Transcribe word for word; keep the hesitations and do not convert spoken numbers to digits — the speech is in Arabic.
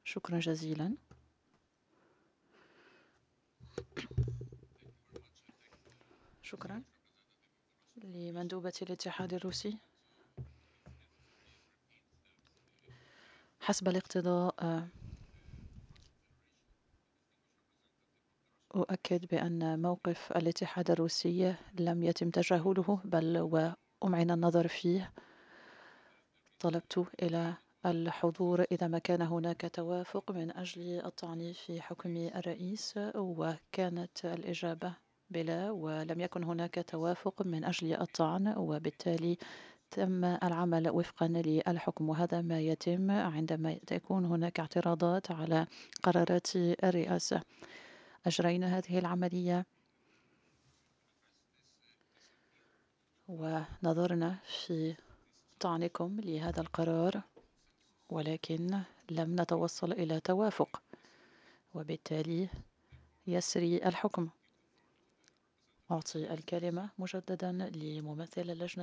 شكرا جزيلا. شكرا لمندوبة الاتحاد الروسي. حسب الاقتضاء أؤكد بأن موقف الاتحاد الروسي لم يتم تجاهله، بل وأمعن النظر فيه. طلبت إلى الحضور إذا ما كان هناك توافق من أجل الطعن في حكم الرئيس، وكانت الإجابة بلا، ولم يكن هناك توافق من أجل الطعن، وبالتالي تم العمل وفقا للحكم. وهذا ما يتم عندما تكون هناك اعتراضات على قرارات الرئاسة. أجرينا هذه العملية ونظرنا في طعنكم لهذا القرار، ولكن لم نتوصل إلى توافق، وبالتالي يسري الحكم. أعطي الكلمة مجددا لممثل اللجنة